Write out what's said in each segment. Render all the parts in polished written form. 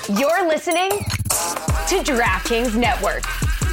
You're listening to DraftKings Network.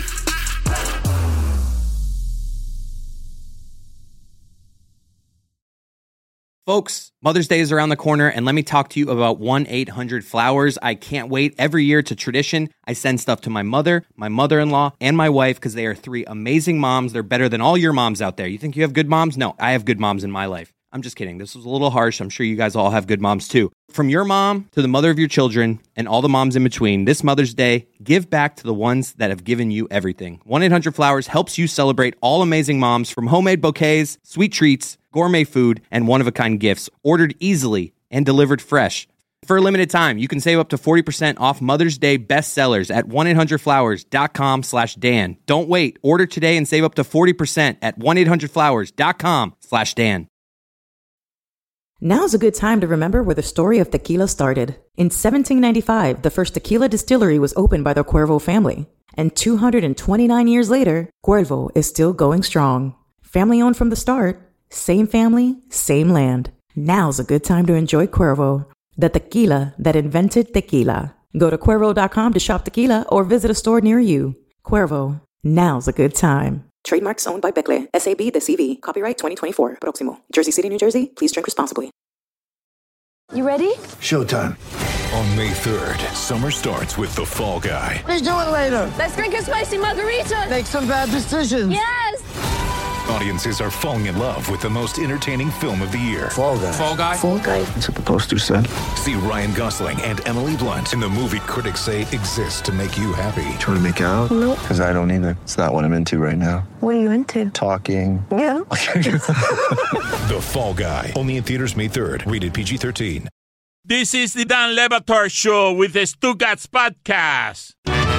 Folks, Mother's Day is around the corner, and let me talk to you about 1-800-Flowers. I can't wait. Every year, it's a tradition. I send stuff to my mother, my mother-in-law, and my wife because they are three amazing moms. They're better than all your moms out there. You think you have good moms? No, I have good moms in my life. I'm just kidding. This was a little harsh. I'm sure you guys all have good moms too. From your mom to the mother of your children and all the moms in between, this Mother's Day, give back to the ones that have given you everything. 1-800-Flowers helps you celebrate all amazing moms, from homemade bouquets, sweet treats, gourmet food, and one-of-a-kind gifts, ordered easily and delivered fresh. For a limited time, you can save up to 40% off Mother's Day bestsellers at 1-800-Flowers.com/Dan. Don't wait. Order today and save up to 40% at 1-800-Flowers.com/Dan. Now's a good time to remember where the story of tequila started. In 1795, the first tequila distillery was opened by the Cuervo family. And 229 years later, Cuervo is still going strong. Family owned from the start, same family, same land. Now's a good time to enjoy Cuervo, the tequila that invented tequila. Go to Cuervo.com to shop tequila or visit a store near you. Cuervo, now's a good time. Trademarks owned by Becle, SAB The CV. Copyright 2024. Proximo. Jersey City, New Jersey. Please drink responsibly. You ready? Showtime. On May 3rd, summer starts with The Fall Guy. Let's do it later. Let's drink a spicy margarita. Make some bad decisions. Yes! Audiences are falling in love with the most entertaining film of the year. Fall Guy. Fall Guy? Fall Guy. That's what the poster said. See Ryan Gosling and Emily Blunt in the movie critics say exists to make you happy. Trying to make it out? Nope. Because I don't either. It's not what I'm into right now. What are you into? Talking. Yeah. The Fall Guy. Only in theaters May 3rd. Rated PG-13. This is the Dan Le Batard Show with the Stugats Podcast.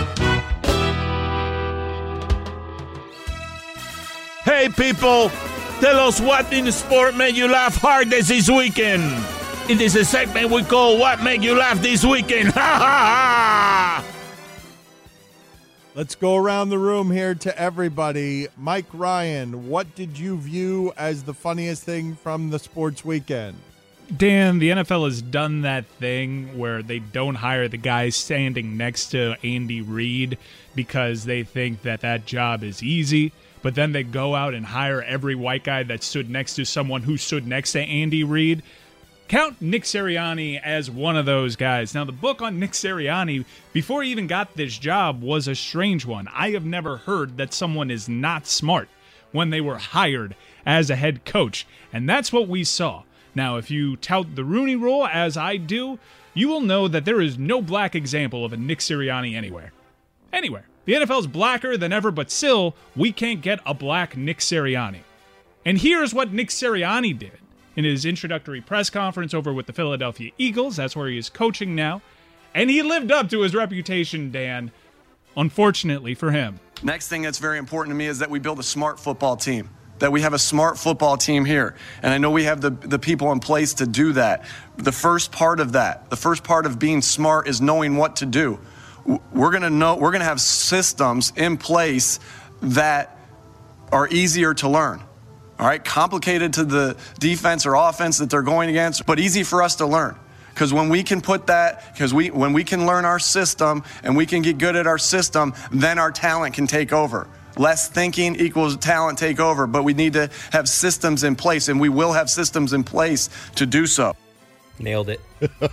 Hey, people, tell us what in the sport made you laugh hardest this weekend. It is a segment we call What Made You Laugh This Weekend. Ha ha ha! Let's go around the room here to everybody. Mike Ryan, what did you view as the funniest thing from the sports weekend? Dan, the NFL has done that thing where they don't hire the guy standing next to Andy Reid because they think that that job is easy, but then they go out and hire every white guy that stood next to someone who stood next to Andy Reid. Count Nick Sirianni as one of those guys. Now, the book on Nick Sirianni, before he even got this job, was a strange one. I have never heard that someone is not smart when they were hired as a head coach, and that's what we saw. Now, if you tout the Rooney Rule, as I do, you will know that there is no black example of a Nick Sirianni anywhere. Anywhere. The NFL's blacker than ever, but still, we can't get a black Nick Sirianni. And here's what Nick Sirianni did in his introductory press conference over with the Philadelphia Eagles. That's where he is coaching now. And he lived up to his reputation, Dan, unfortunately for him. Next thing that's very important to me is that we build a smart football team. That we have a smart football team here. And I know we have the people in place to do that. The first part of that, the first part of being smart is knowing what to do. We're going to have systems in place that are easier to learn. All right, complicated to the defense or offense that they're going against, but easy for us to learn. Because when we can put that, when we can learn our system and we can get good at our system, then our talent can take over. Less thinking equals talent take over, but we need to have systems in place, and we will have systems in place to do so. Nailed it.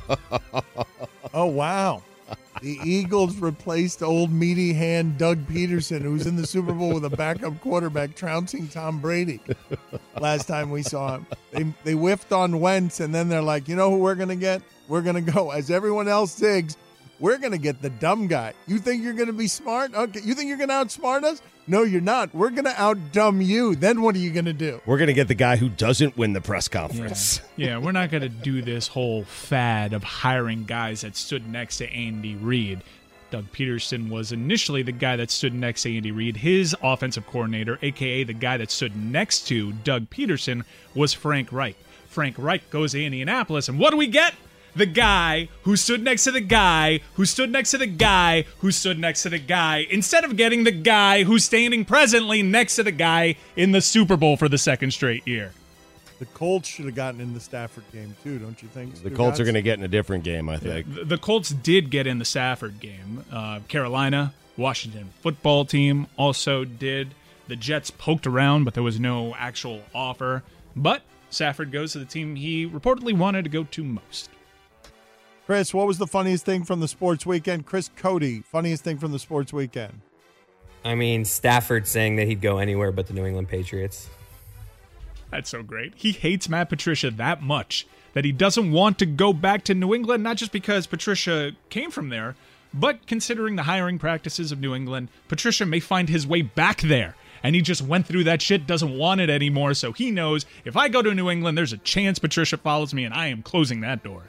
Oh, wow. The Eagles replaced old meaty hand Doug Peterson, who was in the Super Bowl with a backup quarterback trouncing Tom Brady last time we saw him. They whiffed on Wentz, and then they're like, you know who we're going to get? We're going to go, as everyone else zigs, we're going to get the dumb guy. You think you're going to be smart? Okay. You think you're going to outsmart us? No, you're not. We're going to outdumb you. Then what are you going to do? We're going to get the guy who doesn't win the press conference. Yeah, we're not going to do this whole fad of hiring guys that stood next to Andy Reid. Doug Peterson was initially the guy that stood next to Andy Reid. His offensive coordinator, a.k.a. the guy that stood next to Doug Peterson, was Frank Reich. Frank Reich goes to Indianapolis, and what do we get? The guy who stood next to the guy who stood next to the guy who stood next to the guy, instead of getting the guy who's standing presently next to the guy in the Super Bowl for the second straight year. The Colts should have gotten in the Stafford game, too, don't you think? The Colts are going to get in a different game, I think. The Colts did get in the Stafford game. Carolina, Washington football team also did. The Jets poked around, but there was no actual offer. But Stafford goes to the team he reportedly wanted to go to most. Chris, what was the funniest thing from the sports weekend? Chris Cody, funniest thing from the sports weekend. I mean, Stafford saying that he'd go anywhere but the New England Patriots. That's so great. He hates Matt Patricia that much that he doesn't want to go back to New England, not just because Patricia came from there, but considering the hiring practices of New England, Patricia may find his way back there. And he just went through that shit, doesn't want it anymore, so he knows if I go to New England, there's a chance Patricia follows me, and I am closing that door.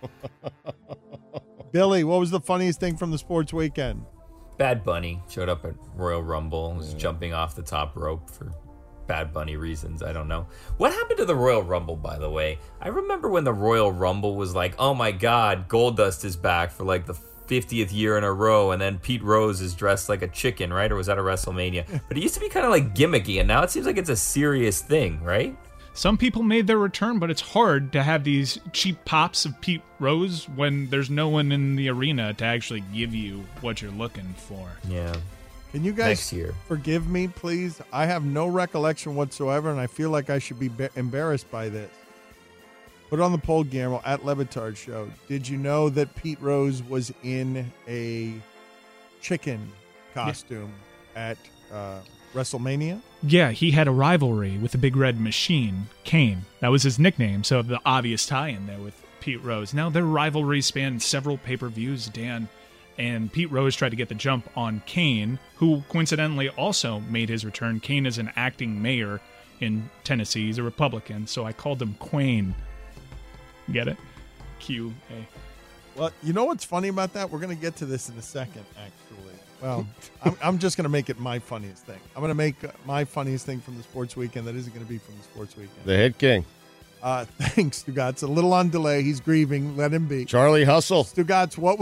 Billy, what was the funniest thing from the sports weekend? Bad Bunny showed up at Royal Rumble, was jumping off the top rope for Bad Bunny reasons. I don't know. What happened to the Royal Rumble, by the way? I remember when the Royal Rumble was like, oh my God, Goldust is back for like the 50th year in a row, and then Pete Rose is dressed like a chicken, right? Or was that a WrestleMania? But it used to be kind of like gimmicky, and now it seems like it's a serious thing, right? Some people made their return, but it's hard to have these cheap pops of Pete Rose when there's no one in the arena to actually give you what you're looking for. Yeah. Can you guys forgive me, please? I have no recollection whatsoever, and I feel like I should be embarrassed by this. Put on the poll, Guillermo, at Levitard Show. Did you know that Pete Rose was in a chicken costume at WrestleMania? Yeah, he had a rivalry with the Big Red Machine, Kane. That was his nickname, so the obvious tie-in there with Pete Rose. Now, their rivalry spanned several pay-per-views, Dan, and Pete Rose tried to get the jump on Kane, who coincidentally also made his return. Kane is an acting mayor in Tennessee. He's a Republican, so I called him Quane. Get it? Q-A. Well, you know what's funny about that? We're going to get to this in a second, actually. Well, I'm just going to make it my funniest thing. I'm going to make my funniest thing from the sports weekend that isn't going to be from the sports weekend. The Hit King. Thanks, Stugotz. A little on delay. He's grieving. Let him be. Charlie Hustle. Stugotz, what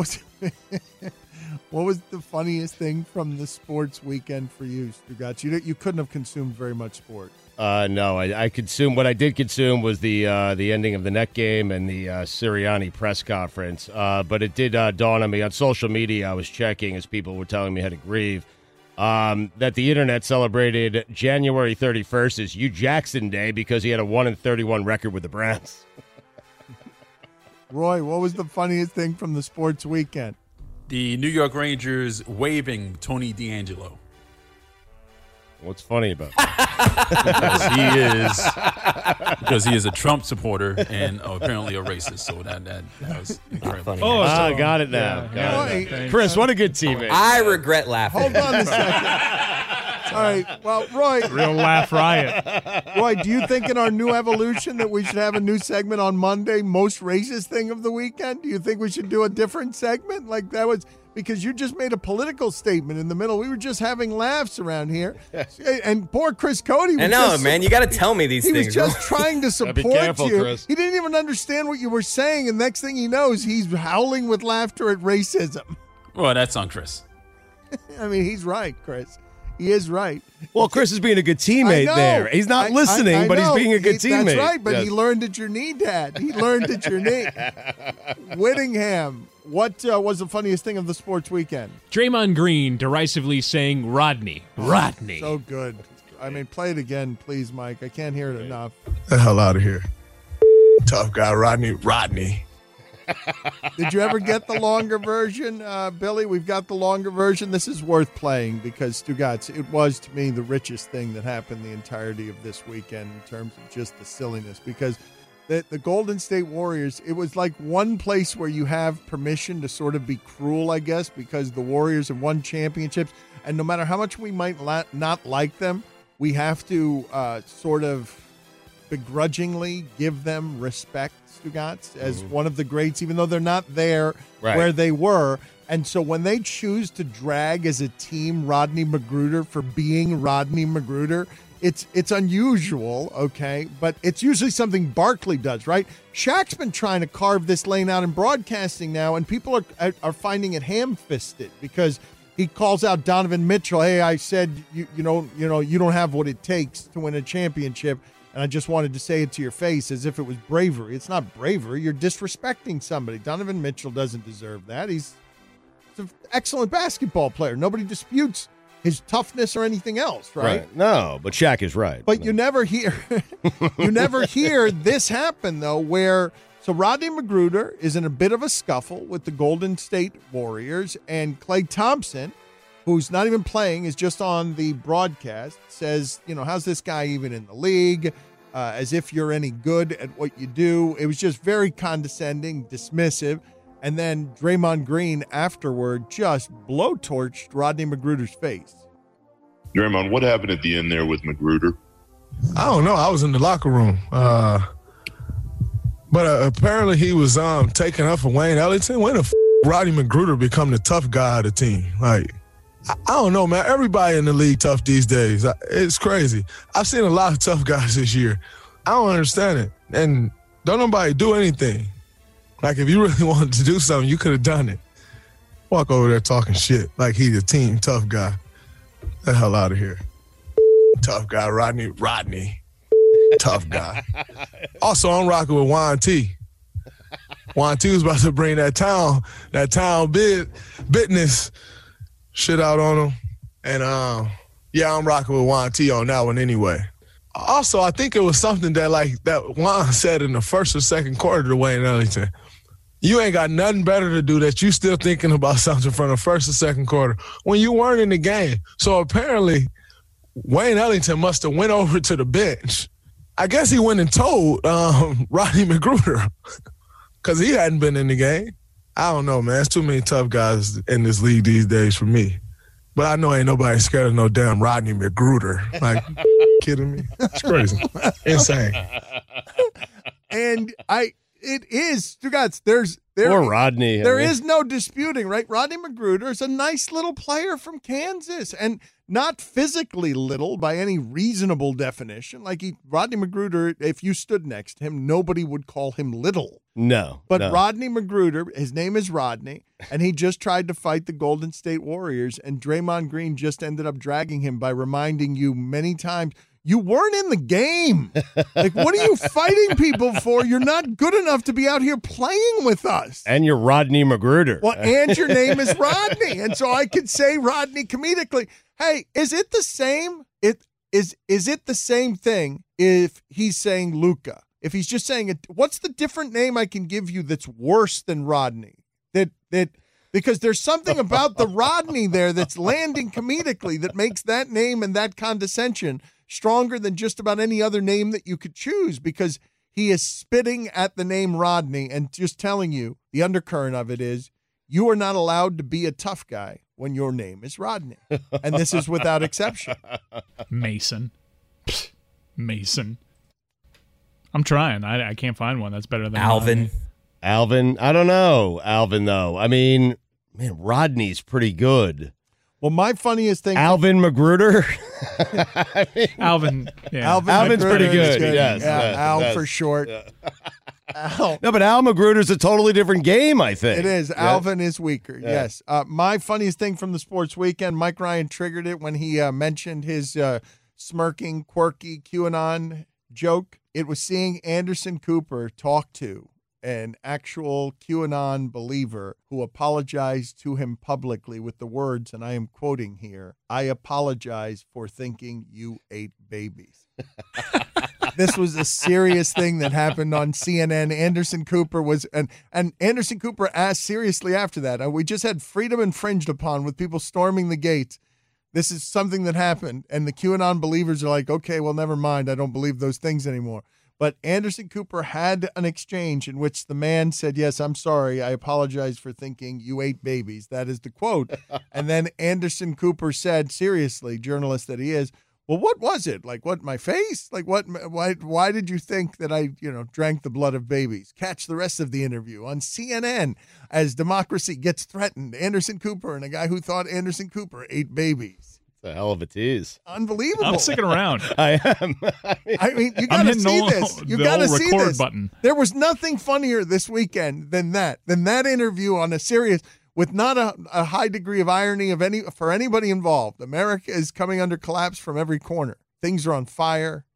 was the funniest thing from the sports weekend for you, Stugotz? You couldn't have consumed very much sports. No, I consumed. What I did consume was the ending of the Net game and the Sirianni press conference. But it did dawn on me on social media. I was checking as people were telling me how to grieve. That the internet celebrated January 31st as Hugh Jackson Day because he had a 1-31 record with the Browns. Roy, what was the funniest thing from the sports weekend? The New York Rangers waiving Tony DeAngelo. What's funny about that? because he is a Trump supporter and apparently a racist. So that was incredible. Oh, got it now. Chris, what a good teammate. I regret laughing. Hold on a second. All right. Well, Roy. Real laugh riot. Roy, do you think in our new evolution that we should have a new segment on Monday, most racist thing of the weekend? Do you think we should do a different segment? Like that was because you just made a political statement in the middle. We were just having laughs around here. And poor Chris Cody. I know, man. You got to tell me these things. He was just trying to support you. Chris. He didn't even understand what you were saying. And next thing he knows, he's howling with laughter at racism. Well, that's on Chris. I mean, he's right, Chris. He is right. Well, Chris is being a good teammate there. He's not listening, but he's being a good teammate. That's right, but he learned at your knee, Dad. He learned at your knee. Whittingham, what was the funniest thing of the sports weekend? Draymond Green derisively saying Rodney. Rodney. So good. I mean, play it again, please, Mike. I can't hear it enough. The hell out of here. Tough guy, Rodney. Did you ever get the longer version, Billy? We've got the longer version. This is worth playing because, Stugotz, it was, to me, the richest thing that happened the entirety of this weekend in terms of just the silliness. Because the Golden State Warriors, it was like one place where you have permission to sort of be cruel, I guess, because the Warriors have won championships. And no matter how much we might not like them, we have to sort of begrudgingly give them respect, Stugotz, as one of the greats, even though they're not there where they were. And so when they choose to drag as a team Rodney McGruder for being Rodney McGruder, it's unusual, okay? But it's usually something Barkley does, right? Shaq's been trying to carve this lane out in broadcasting now, and people are finding it ham-fisted because he calls out Donovan Mitchell, hey, I said, you don't have what it takes to win a championship. And And I just wanted to say it to your face as if it was bravery. It's not bravery. You're disrespecting somebody. Donovan Mitchell doesn't deserve that. He's an excellent basketball player. Nobody disputes his toughness or anything else, right? No, but Shaq is right. But you never hear this happen, though, where so Rodney Magruder is in a bit of a scuffle with the Golden State Warriors, and Klay Thompson, who's not even playing, is just on the broadcast, says, how's this guy even in the league? As if you're any good at what you do. It was just very condescending, dismissive. And then Draymond Green afterward just blowtorched Rodney Magruder's face. Draymond, what happened at the end there with Magruder? I don't know. I was in the locker room. But apparently he was taking up for Wayne Ellington. When the Rodney Magruder become the tough guy of the team? Like, I don't know, man. Everybody in the league tough these days. It's crazy. I've seen a lot of tough guys this year. I don't understand it. And don't nobody do anything. Like, if you really wanted to do something, you could have done it. Walk over there talking shit like he's a team tough guy. Get the hell out of here. Tough guy, Rodney. Tough guy. Also, I'm rocking with Juan T. Juan T was about to bring that town business shit out on him. And, I'm rocking with Juan T on that one anyway. Also, I think it was something that Juan said in the first or second quarter to Wayne Ellington. You ain't got nothing better to do that you still thinking about something from the first or second quarter when you weren't in the game. So apparently, Wayne Ellington must have went over to the bench. I guess he went and told Rodney Magruder because he hadn't been in the game. I don't know, man. There's too many tough guys in this league these days for me. But I know ain't nobody scared of no damn Rodney Magruder. Like, kidding me? It's crazy. Insane. And it is, you guys, Poor Rodney. There is no disputing, right? Rodney Magruder is a nice little player from Kansas, and not physically little by any reasonable definition. Like Rodney Magruder, if you stood next to him, nobody would call him little. No. But Rodney Magruder, his name is Rodney, and he just tried to fight the Golden State Warriors, and Draymond Green just ended up dragging him by reminding you many times, you weren't in the game. Like, what are you fighting people for? You're not good enough to be out here playing with us. And you're Rodney Magruder. Well, and your name is Rodney. And so I could say Rodney comedically. Hey, is it the same? Is it the same thing if he's saying Luka? If he's just saying it, what's the different name I can give you that's worse than Rodney? Because there's something about the Rodney there that's landing comedically that makes that name and that condescension stronger than just about any other name that you could choose, because he is spitting at the name Rodney and just telling you the undercurrent of it is you are not allowed to be a tough guy when your name is Rodney. And this is without exception. Mason. I'm trying. I can't find one that's better than Alvin. Alvin. I don't know. Alvin, though. I mean, man, Rodney's pretty good. Well, my funniest thing... Alvin Magruder? Alvin. Yeah. Alvin's pretty good. Yes, Al for short. Yeah. Al. No, but Al Magruder's a totally different game, I think. It is. Yeah. Alvin is weaker, yes. My funniest thing from the sports weekend, Mike Ryan triggered it when he mentioned his smirking, quirky QAnon joke. It was seeing Anderson Cooper talk to an actual QAnon believer who apologized to him publicly with the words, and I am quoting here, "I apologize for thinking you ate babies." This was a serious thing that happened on CNN. Anderson Cooper was, and Anderson Cooper asked seriously after that, we just had freedom infringed upon with people storming the gates. This is something that happened, and the QAnon believers are like, okay, well, never mind. I don't believe those things anymore. But Anderson Cooper had an exchange in which the man said, yes, I'm sorry. I apologize for thinking you ate babies. That is the quote. And then Anderson Cooper said, seriously, journalist that he is, well, what was it? Like, what, my face? Like, what? Why did you think that I, drank the blood of babies? Catch the rest of the interview on CNN as democracy gets threatened. Anderson Cooper and a guy who thought Anderson Cooper ate babies. It's a hell of a tease. Unbelievable. I'm sticking around. I am. I mean, you got to see this. You got to see this. Button. There was nothing funnier this weekend than that interview on a serious, with not a high degree of irony for anybody involved. America is coming under collapse from every corner. Things are on fire.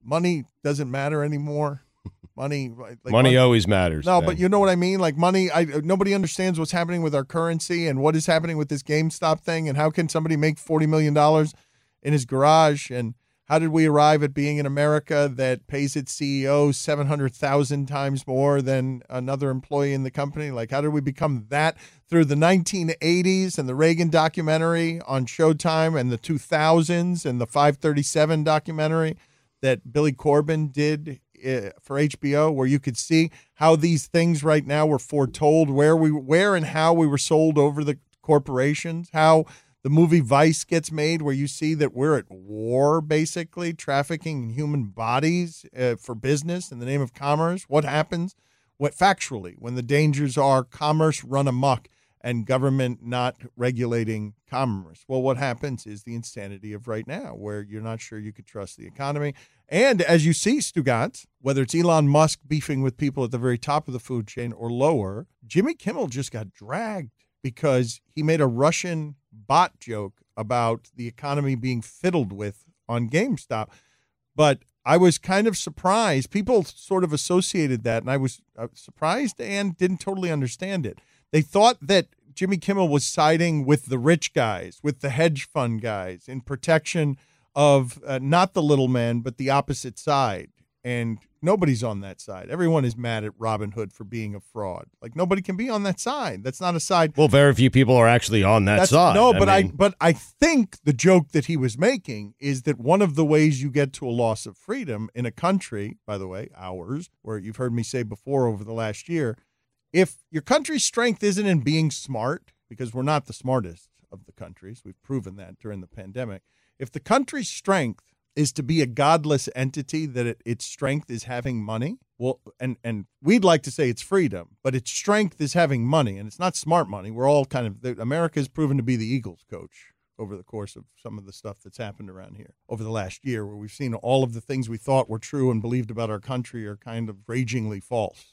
money doesn't matter anymore. Money always matters. No, Ben. but you know what I mean? Like money, nobody understands what's happening with our currency and what is happening with this GameStop thing and how can somebody make $40 million in his garage, and how did we arrive at being in America that pays its CEO 700,000 times more than another employee in the company? Like, how did we become that through the 1980s and the Reagan documentary on Showtime and the 2000s and the 537 documentary that Billy Corben did for HBO, where you could see how these things right now were foretold, where and how we were sold over the corporations, how the movie Vice gets made, where you see that we're at war, basically, trafficking human bodies for business in the name of commerce. What happens factually when the dangers are commerce run amok and government not regulating commerce? Well, what happens is the insanity of right now, where you're not sure you could trust the economy. And as you see, Stugotz, whether it's Elon Musk beefing with people at the very top of the food chain or lower, Jimmy Kimmel just got dragged because he made a Russian bot joke about the economy being fiddled with on GameStop. But I was kind of surprised. People sort of associated that, and I was surprised and didn't totally understand it. They thought that Jimmy Kimmel was siding with the rich guys, with the hedge fund guys, in protection of not the little man, but the opposite side. And nobody's on that side. Everyone is mad at Robinhood for being a fraud. Like, nobody can be on that side. That's not a side. Well, very few people are actually on that side. No, but I think the joke that he was making is that one of the ways you get to a loss of freedom in a country, by the way, ours, where you've heard me say before over the last year, if your country's strength isn't in being smart, because we're not the smartest of the countries, we've proven that during the pandemic. If the country's strength is to be a godless entity, that its strength is having money, well, and we'd like to say it's freedom, but its strength is having money, and it's not smart money. We're all America has proven to be the Eagles coach over the course of some of the stuff that's happened around here over the last year, where we've seen all of the things we thought were true and believed about our country are kind of ragingly false.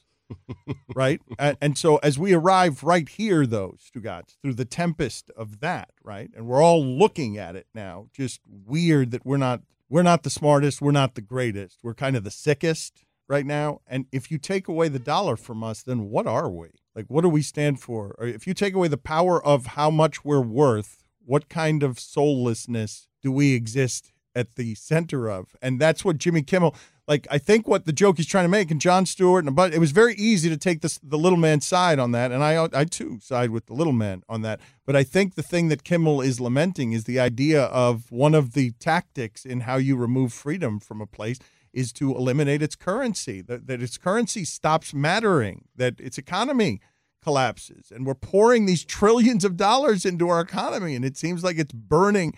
Right? And so as we arrive right here, though, Stugotz, through the tempest of that, right? And we're all looking at it now, just weird that we're not the smartest, we're not the greatest. We're kind of the sickest right now. And if you take away the dollar from us, then what are we? Like, what do we stand for? Or if you take away the power of how much we're worth, what kind of soullessness do we exist at the center of? And that's what Jimmy Kimmel, like, I think what the joke he's trying to make, and Jon Stewart, but it was very easy to take the little man's side on that, and I too side with the little man on that. But I think the thing that Kimmel is lamenting is the idea of one of the tactics in how you remove freedom from a place is to eliminate its currency, that its currency stops mattering, that its economy collapses, and we're pouring these trillions of dollars into our economy, and it seems like it's burning.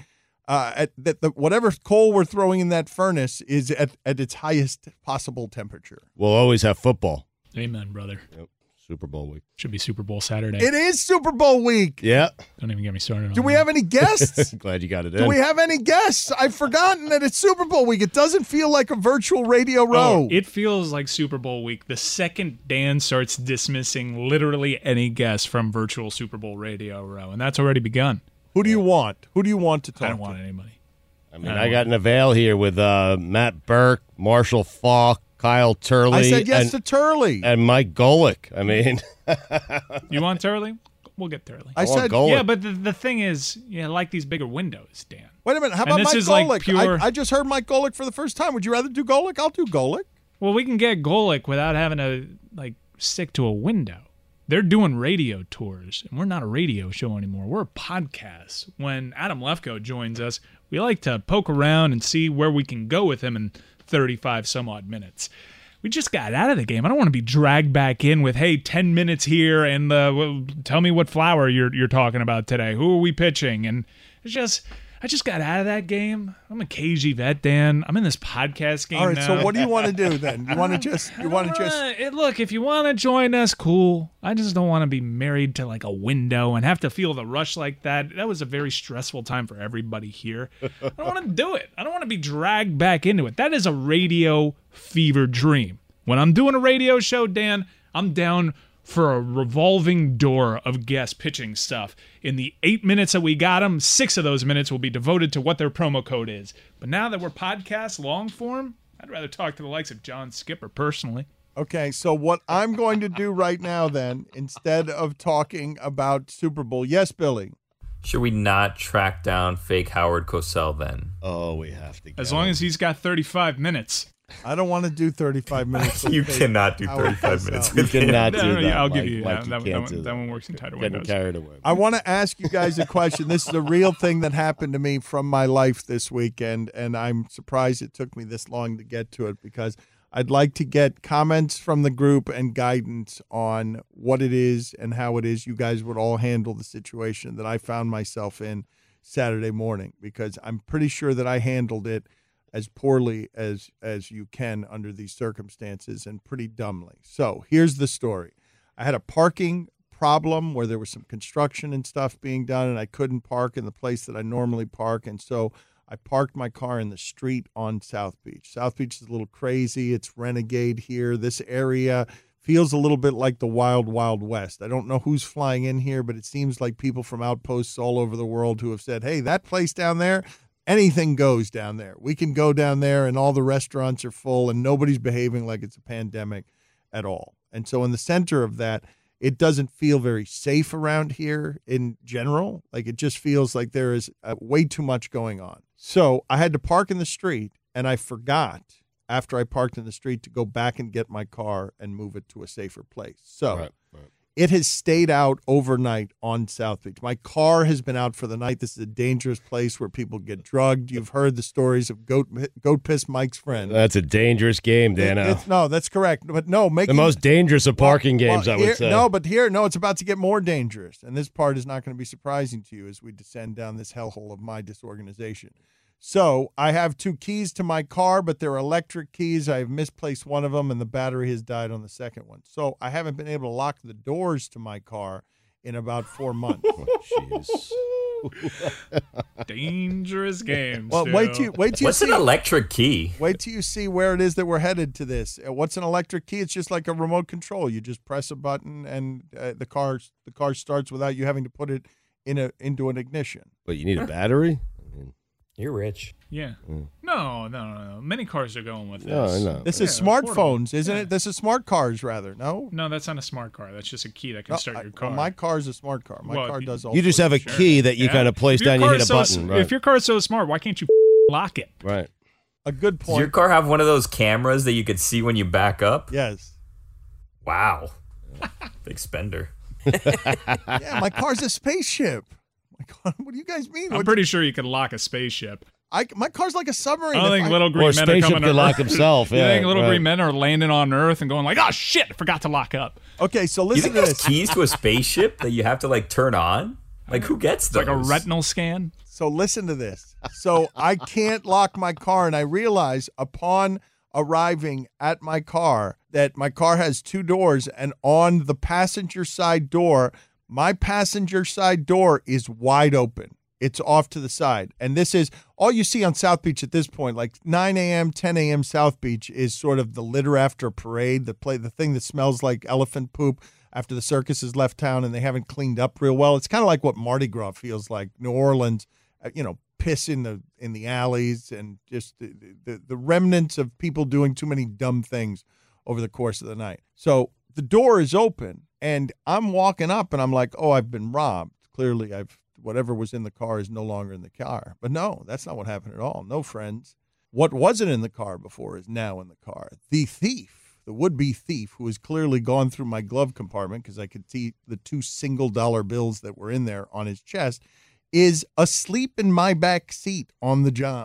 Whatever coal we're throwing in that furnace is at its highest possible temperature. We'll always have football. Amen, brother. Yep. Super Bowl week. Should be Super Bowl Saturday. It is Super Bowl week. Yeah. Don't even get me started. Do we have any guests? Glad you got it in. Do we have any guests? I've forgotten that it's Super Bowl week. It doesn't feel like a virtual radio row. It feels like Super Bowl week the second Dan starts dismissing literally any guest from virtual Super Bowl radio row, and that's already begun. Who do you want? Who do you want to talk to? I don't want anybody. I mean, I got Neville here with Matt Burke, Marshall Faulk, Kyle Turley. I said yes to Turley. And Mike Golick. I mean. You want Turley? We'll get Turley. I said Golick. Yeah, but the thing is, I like these bigger windows, Dan. Wait a minute. How about this Mike is Golick? like pure... I just heard Mike Golick for the first time. Would you rather do Golick? I'll do Golick. Well, we can get Golick without having to stick to a window. They're doing radio tours, and we're not a radio show anymore. We're a podcast. When Adam Lefkoe joins us, we like to poke around and see where we can go with him in 35 some odd minutes. We just got out of the game. I don't want to be dragged back in with, hey, 10 minutes here, and tell me what flower you're talking about today. Who are we pitching? And I just got out of that game. I'm a cagey vet, Dan. I'm in this podcast game now. All right, so what do you want to do then? You want to just look, if you want to join us, cool. I just don't want to be married to like a window and have to feel the rush like that. That was a very stressful time for everybody here. I don't want to do it. I don't want to be dragged back into it. That is a radio fever dream. When I'm doing a radio show, Dan, I'm down for a revolving door of guest pitching stuff. In the 8 minutes that we got them, 6 of those minutes will be devoted to what their promo code is. But now that we're podcast long form, I'd rather talk to the likes of John Skipper personally. Okay, so what I'm going to do right now then, instead of talking about Super Bowl, yes, Billy. Should we not track down fake Howard Cosell then? Oh, we have to. As long as he's got 35 minutes. I don't want to do 35 minutes. You cannot do 35 minutes. You cannot do that. I'll give you Mike, that one works in tighter windows. Getting carried away. I want to ask you guys a question. This is a real thing that happened to me from my life this weekend, and I'm surprised it took me this long to get to it because I'd like to get comments from the group and guidance on what it is and how it is you guys would all handle the situation that I found myself in Saturday morning, because I'm pretty sure that I handled it as poorly as you can under these circumstances and pretty dumbly. So here's the story. I had a parking problem where there was some construction and stuff being done, and I couldn't park in the place that I normally park, and so I parked my car in the street on South Beach. South Beach is a little crazy. It's renegade here. This area feels a little bit like the wild, wild west. I don't know who's flying in here, but it seems like people from outposts all over the world who have said, hey, that place down there, anything goes down there. We can go down there and all the restaurants are full and nobody's behaving like it's a pandemic at all. And so in the center of that, it doesn't feel very safe around here in general. Like it just feels like there is way too much going on. So I had to park in the street, and I forgot after I parked in the street to go back and get my car and move it to a safer place. So it has stayed out overnight on South Beach. My car has been out for the night. This is a dangerous place where people get drugged. You've heard the stories of Goat Piss Mike's friend. That's a dangerous game, Dano. No, that's correct. But no, the most dangerous of parking games, I would say. No, it's about to get more dangerous. And this part is not going to be surprising to you as we descend down this hellhole of my disorganization. So I have 2 keys to my car, but they're electric keys. I have misplaced one of them, and the battery has died on the second one. So I haven't been able to lock the doors to my car in about 4 months. Dangerous games. Well, wait till you What's see an electric key? Wait till you see where it is that we're headed to this. What's an electric key? It's just like a remote control. You just press a button, and the car starts without you having to put it into an ignition. But you need a battery? You're rich. Yeah. No. Many cars are going with No, this. no. This is smartphones, isn't it? This is smart cars, rather. No? No, that's not a smart car. That's just a key that can start your car. Well, my car is a smart car. My car does all You just have a key that you kind of place down, you hit a button. Right. If your car is so smart, why can't you lock it? Right. A good point. Does your car have one of those cameras that you could see when you back up? Yes. Wow. Big spender. Yeah, my car's a spaceship. What do you guys mean? I'm pretty sure you could lock a spaceship. My car's like a submarine. I don't think little green men are coming to lock himself. You think little green men are landing on Earth and going like, oh shit, I forgot to lock up. Okay, so You listen think to there's this. keys to a spaceship that you have to like turn on? Like who gets those? It's like a retinal scan. So listen to this. So I can't lock my car, and I realize upon arriving at my car that my car has 2 doors, and on the passenger side door, my passenger side door is wide open. It's off to the side. And this is all you see on South Beach at this point. Like 9 a.m., 10 a.m. South Beach is sort of the litter after a parade, the thing that smells like elephant poop after the circus has left town and they haven't cleaned up real well. It's kind of like what Mardi Gras feels like. New Orleans, piss in the alleys and just the remnants of people doing too many dumb things over the course of the night. So the door is open and I'm walking up and I'm like, oh, I've been robbed. Clearly whatever was in the car is no longer in the car. But no, that's not what happened at all. No, friends. What wasn't in the car before is now in the car. The thief, the would-be thief, who has clearly gone through my glove compartment because I could see the 2 single-dollar bills that were in there on his chest, is asleep in my back seat on the job.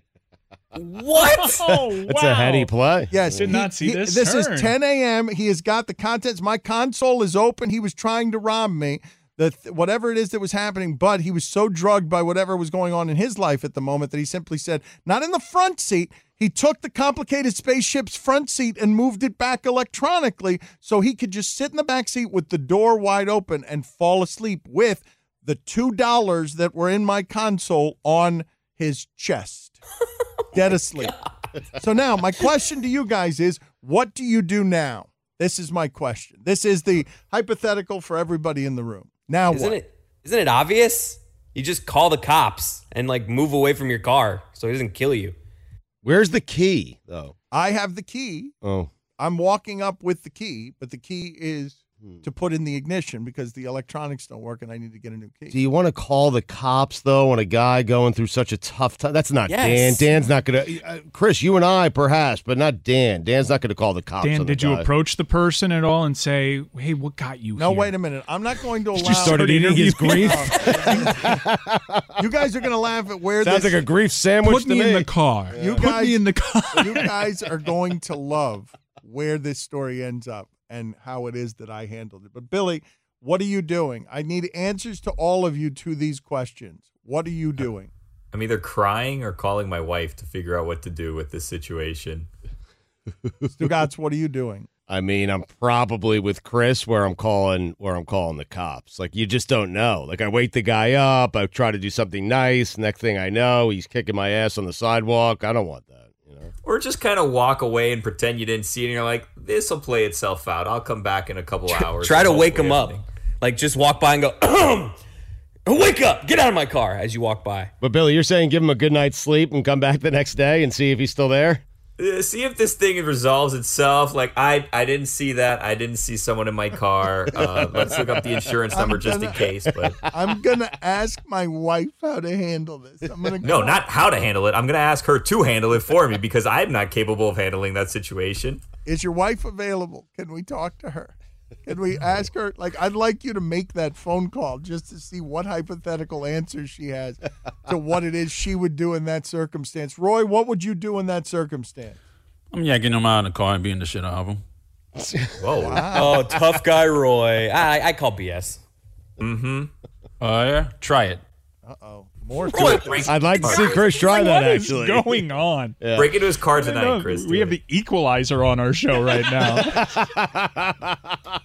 What? Oh, wow. That's a heady play. Yes. Did not see this This turn. is 10 a.m. He has got the contents. My console is open. He was trying to rob me. Whatever it is that was happening, but he was so drugged by whatever was going on in his life at the moment that he simply said, not in the front seat. He took the complicated spaceship's front seat and moved it back electronically so he could just sit in the back seat with the door wide open and fall asleep with the $2 that were in my console on his chest. Dead asleep. So now my question to you guys is, what do you do now? This is my question. This is the hypothetical for everybody in the room. Now Isn't it obvious? You just call the cops and like move away from your car so he doesn't kill you. Where's the key, though? I have the key. Oh. I'm walking up with the key, but the key is to put in the ignition because the electronics don't work and I need to get a new key. Do you want to call the cops, though, on a guy going through such a tough time? That's not Dan. Dan's not going to. Chris, you and I, perhaps, but not Dan. Dan's not going to call the cops. Dan, on the did you guy. approach the person at all and say, hey, what got you No, here? wait a minute. I'm not going to allow. You started eating his grief? You guys are going to laugh at where Sounds this. like a grief sandwich Put me in the car. You Put guys, me in the car. You guys are going to love where this story ends up and how it is that I handled it. But Billy, what are you doing? I need answers to all of you to these questions. What are you doing? I'm either crying or calling my wife to figure out what to do with this situation. Stugatz, what are you doing? I mean, I'm probably with Chris where I'm calling the cops. Like, you just don't know. Like, I wake the guy up, I try to do something nice. Next thing I know, he's kicking my ass on the sidewalk. I don't want that. Or just kind of walk away and pretend you didn't see it, and you're like, this will play itself out. I'll come back in a couple hours. Try to wake him up. Like, just walk by and go, wake up, get out of my car as you walk by. But, Billy, you're saying give him a good night's sleep and come back the next day and see if he's still there? See if this thing resolves itself. Like, I didn't see that. I didn't see someone in my car. Let's look up the insurance number just in case. But I'm going to ask my wife how to handle this. No, not how to handle it. I'm going to ask her to handle it for me because I'm not capable of handling that situation. Is your wife available? Can we talk to her? Can we ask her? Like, I'd like you to make that phone call just to see what hypothetical answers she has to what it is she would do in that circumstance. Roy, what would you do in that circumstance? I'm yanking him out of the car and beating the shit out of him. Whoa. Wow. Oh, tough guy Roy. I call BS. Mm-hmm. Yeah? Try it. Uh-oh. More Roy, I'd like to see Chris try that, actually. What is going on? Yeah. Break into his car tonight, Chris. We have the equalizer on our show right now.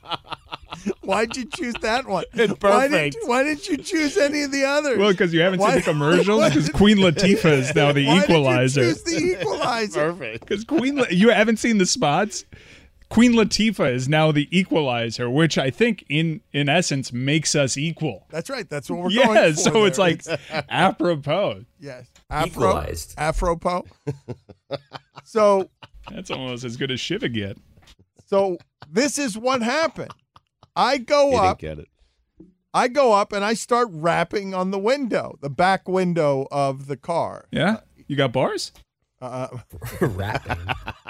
Why'd you choose that one? It's perfect. Why didn't you choose any of the others? Well, because you haven't seen the commercials. Because Queen Latifah is now the equalizer. Why did you choose the equalizer? Perfect. Because you haven't seen the spots. Queen Latifah is now the equalizer, which I think in essence makes us equal. That's right. That's what we're going for. Yeah, so there. it's like apropos. Yes. Equalized. Apropos. So that's almost as good as Shiva get. So this is what happened. I go You up. didn't get it. I go up and I start rapping on the window, the back window of the car. Yeah? You got bars? Rapping.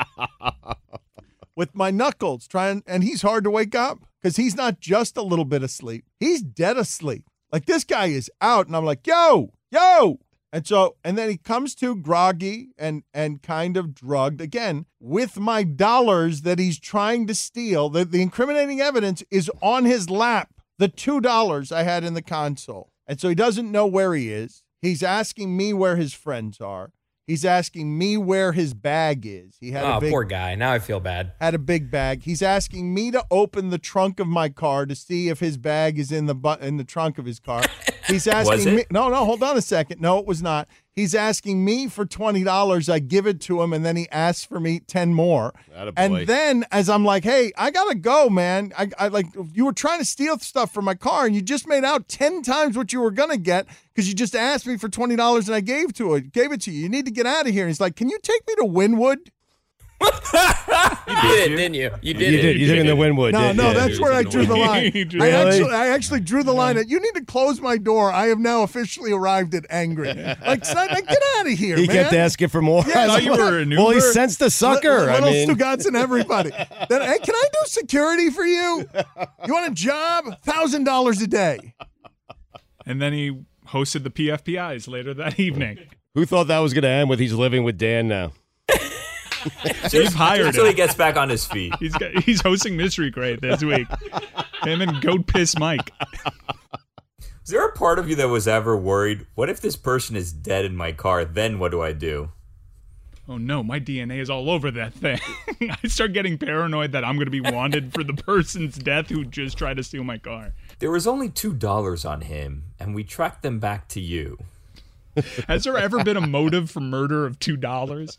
With my knuckles, and he's hard to wake up because he's not just a little bit asleep. He's dead asleep. Like, this guy is out, and I'm like, yo. And then he comes to groggy and kind of drugged again with my dollars that he's trying to steal. The incriminating evidence is on his lap. The $2 I had in the console. And so he doesn't know where he is. He's asking me where his friends are. He's asking me where his bag is. He had Poor guy. Now I feel bad. Had a big bag. He's asking me to open the trunk of my car to see if his bag is in the trunk of his car. He's asking me. No, hold on a second. No, it was not. He's asking me for $20. I give it to him, and then he asks for me 10 more. And then, as I'm like, hey, I gotta go, man. I like, you were trying to steal stuff from my car, and you just made out 10 times what you were gonna get because you just asked me for $20 and I gave it to you. You need to get out of here. And he's like, can you take me to Wynwood? You did it, didn't you? You did it. You took in the Wynwood. No, that's where I drew the line. I actually drew the line at, you need to close my door. I have now officially arrived at angry. Like, son, get out of here, He man. kept asking for more. Yeah, I thought you were an Uber. Well, he sensed the sucker. Little Stugatz and everybody. Then, hey, can I do security for you? You want a job? $1,000 a day. And then he hosted the PFPIs later that evening. Who thought that was going to end with he's living with Dan now? You've hired him until he gets back on his feet. He's hosting Mystery Crate this week. Him and Goat Piss Mike. Is there a part of you that was ever worried? What if this person is dead in my car? Then what do I do? Oh no, my DNA is all over that thing. I start getting paranoid that I'm going to be wanted for the person's death who just tried to steal my car. There was only $2 on him, and we tracked them back to you. Has there ever been a motive for murder of $2?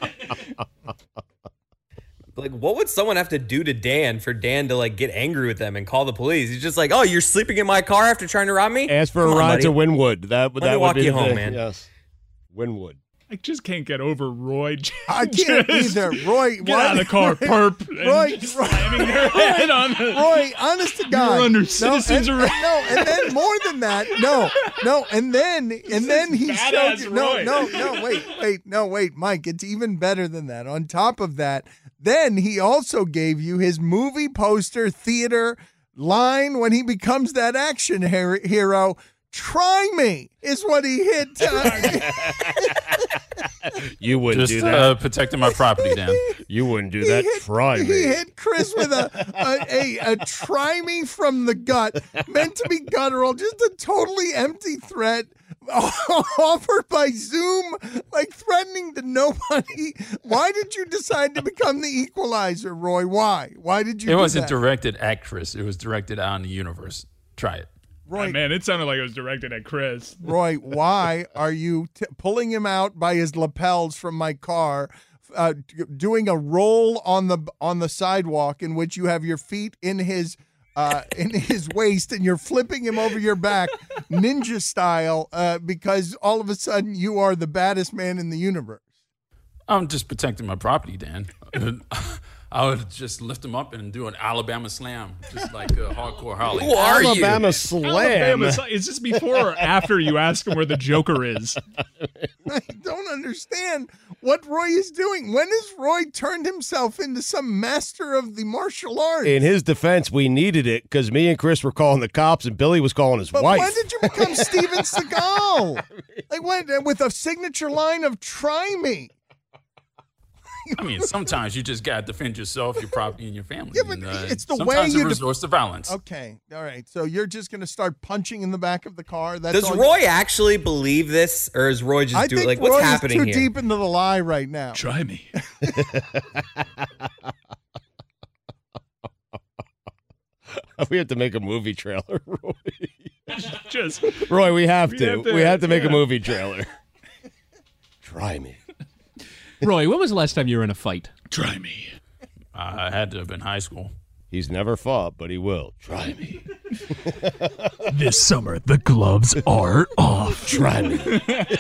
Like, what would someone have to do to Dan for Dan to, like, get angry with them and call the police? He's just like, oh, you're sleeping in my car after trying to rob me? Ask for a ride to Wynwood. That Let me would walk be you the home, thing. man. Yes. Wynwood. I just can't get over Roy. I can't either. Roy, get out of the car, perp. Roy, slamming her head on the. Roy, honest to God, You're under citizens arrest. No, and then more than that, no, and then he showed you. Wait, Mike, it's even better than that. On top of that, then he also gave you his movie poster theater line when he becomes that action hero. Try me is what he hit. You wouldn't just do that. Protecting my property, Dan. You wouldn't do that. Try me. He hit Chris with a try me from the gut, meant to be guttural, just a totally empty threat offered by Zoom, like threatening to nobody. Why did you decide to become the equalizer, Roy? Why? Why did you do It wasn't that? directed at Chris. It was directed out in the universe. Try it. Roy, man, it sounded like it was directed at Chris. Roy, why are you pulling him out by his lapels from my car, doing a roll on the sidewalk in which you have your feet in his waist and you're flipping him over your back, ninja style, because all of a sudden you are the baddest man in the universe? I'm just protecting my property, Dan. I would just lift him up and do an Alabama slam, just like a hardcore Holly. Who are Alabama you? slam. Is this before or after you ask him where the Joker is? I don't understand what Roy is doing. When has Roy turned himself into some master of the martial arts? In his defense, we needed it because me and Chris were calling the cops and Billy was calling his But wife. when did you become Steven Seagal? Like when, with a signature line of "Try me." I mean, sometimes you just got to defend yourself, your property, and your family. Yeah, but it's the way sometimes you it resorts to violence. Okay, all right. So you're just going to start punching in the back of the car? That's Does all Roy actually believe this, or is Roy just doing like Roy what's happening is too here? deep into the lie right now. Try me. We have to make a movie trailer, Roy. Just Roy, we have to. We have to make a yeah. movie trailer. Try me. Roy, when was the last time you were in a fight? Try me. I had to have been high school. He's never fought, but he will. Try me. This summer, the gloves are off. Try me.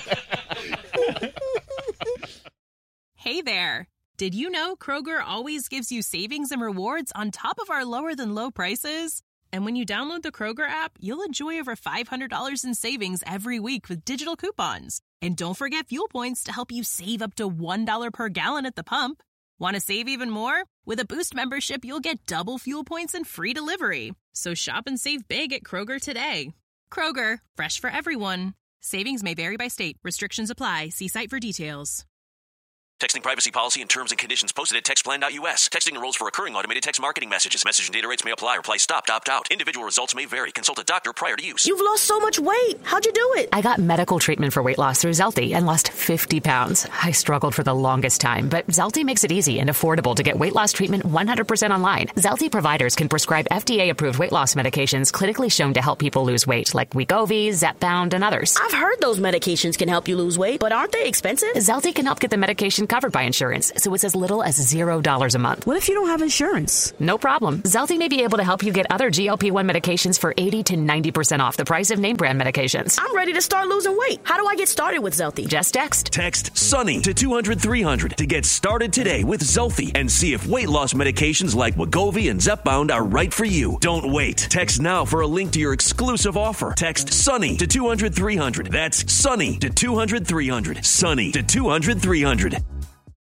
Hey there. Did you know Kroger always gives you savings and rewards on top of our lower-than-low prices? And when you download the Kroger app, you'll enjoy over $500 in savings every week with digital coupons. And don't forget fuel points to help you save up to $1 per gallon at the pump. Want to save even more? With a Boost membership, you'll get double fuel points and free delivery. So shop and save big at Kroger today. Kroger, fresh for everyone. Savings may vary by state. Restrictions apply. See site for details. Texting privacy policy and terms and conditions posted at textplan.us. Texting enrolls for recurring automated text marketing messages. Message and data rates may apply. Reply stop, opt out. Individual results may vary. Consult a doctor prior to use. You've lost so much weight. How'd you do it? I got medical treatment for weight loss through Zelty and lost 50 pounds. I struggled for the longest time, but Zelty makes it easy and affordable to get weight loss treatment 100% online. Zelty providers can prescribe FDA-approved weight loss medications clinically shown to help people lose weight, like Wegovy, Zepbound, and others. I've heard those medications can help you lose weight, but aren't they expensive? Zelty can help get the medication covered by insurance, so it's as little as $0 a month. What if you don't have insurance? No problem. Zelty may be able to help you get other GLP-1 medications for 80 to 90% off the price of name brand medications. I'm ready to start losing weight. How do I get started with Zelty? Just text. Text SUNNY to 200-300 to get started today with Zelty and see if weight loss medications like Wegovy and Zepbound are right for you. Don't wait. Text now for a link to your exclusive offer. Text SUNNY to 200-300. That's SUNNY to 200-300. SUNNY to 200-300.